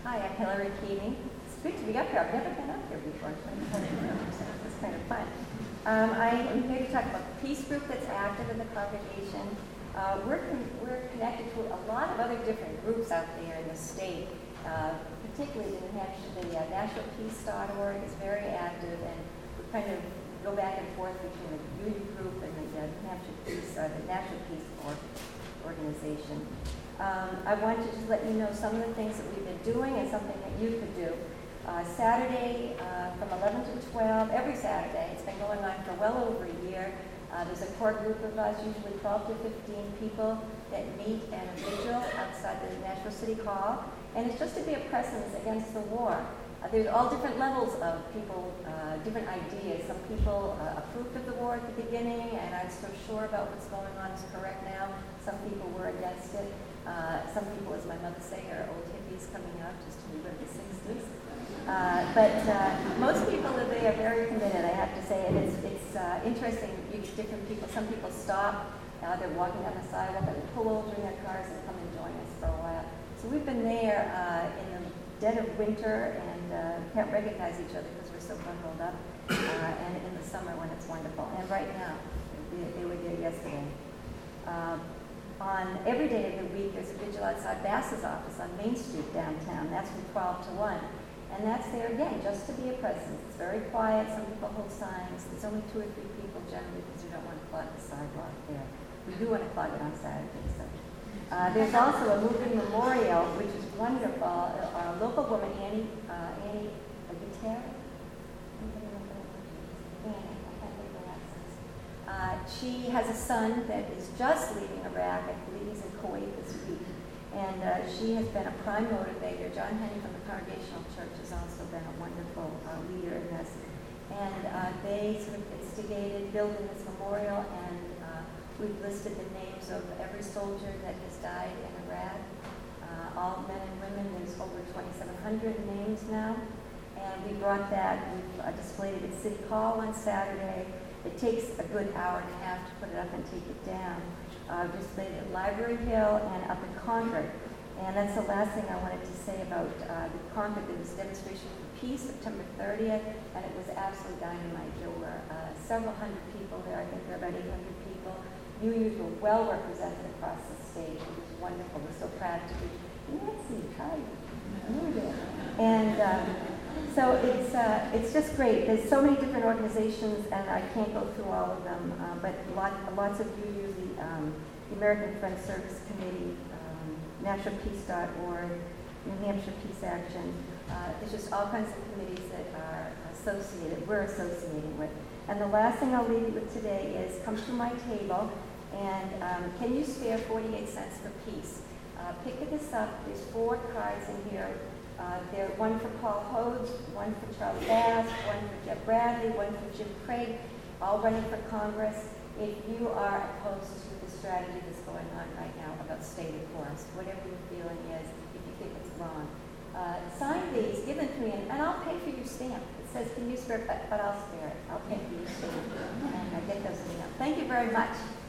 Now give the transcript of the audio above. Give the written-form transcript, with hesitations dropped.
Hi, I'm Hillary Keating. It's good to be up here. I've never been up here before. It's kind of fun. I am here to talk about the peace group that's active in the congregation. We're connected to a lot of other different groups out there in the state, particularly in New Hampshire. The nationalpeace.org is very active, and we kind of go back and forth between the Union group and the New Hampshire Peace, the National Peace Organization. I want to just let you know some of the things that we've been doing and something that you could do. Saturday from 11 to 12, every Saturday, it's been going on for well over a year. There's a core group of us, usually 12 to 15 people, that meet in a vigil outside the Nashville City Hall. And it's just to be a presence against the war. There's all different levels of people, different ideas. Some people approved of the war at the beginning and aren't so sure about what's going on is correct now. Some people were against it. Some people, as my mother say, are old hippies coming out just to live the 60s. But most people are very committed, I have to say. And it's interesting, you get different people. Some people stop, they're walking down the sidewalk, and they pull over in their cars and come and join us for a while. So we've been there in the dead of winter and can't recognize each other because we're so bundled up, and in the summer when it's wonderful. And right now, they were there yesterday. On every day of the week, there's a vigil outside Bass's office on Main Street downtown. That's from 12 to 1. And that's there, again, just to be a presence. It's very quiet. Some people hold signs. There's only 2 or 3 people generally because you don't want to clog the sidewalk there. We do want to clog it on Saturday. So. There's also a moving memorial, which is wonderful. Our local woman, Annie Gutierrez. She has a son that is just leaving Iraq. I believe he's in Kuwait this week. And she has been a prime motivator. John Henry from the Congregational Church has also been a wonderful leader in this. And they sort of instigated building this memorial, and we've listed the names of every soldier that has died in Iraq. All men and women, there's over 2,700 names now. And we brought that, we've displayed it at City Hall on Saturday. It takes a good hour and a half to put it up and take it down. Displayed at Library Hill and up in Concord. And that's the last thing I wanted to say about the Concord. There was a demonstration for peace, September 30th, and it was absolutely dynamite. There were several hundred people there. I think there were about 800 people. UUs were well represented across the state. It was wonderful. We're so proud to be. Nancy, hi. And so it's just great. There's so many different organizations, and I can't go through all of them, but lots of UU, the American Friends Service Committee, nationalpeace.org, New Hampshire Peace Action. There's just all kinds of committees that are we're associating with. And the last thing I'll leave you with today is come to my table, and can you spare 48 cents for peace? Pick this up. There's 4 cards in here. There one for Paul Hodes, one for Charlie Bass, one for Jeff Bradley, one for Jim Craig, all running for Congress. If you are opposed to the strategy that's going on right now about state of forest, whatever your feeling is, if you think it's wrong, sign these, give them to me, and I'll pay for your stamp. It says, can you spare it? But I'll spare it. I'll pay for your stamp. And I get those in the mail. Thank you very much.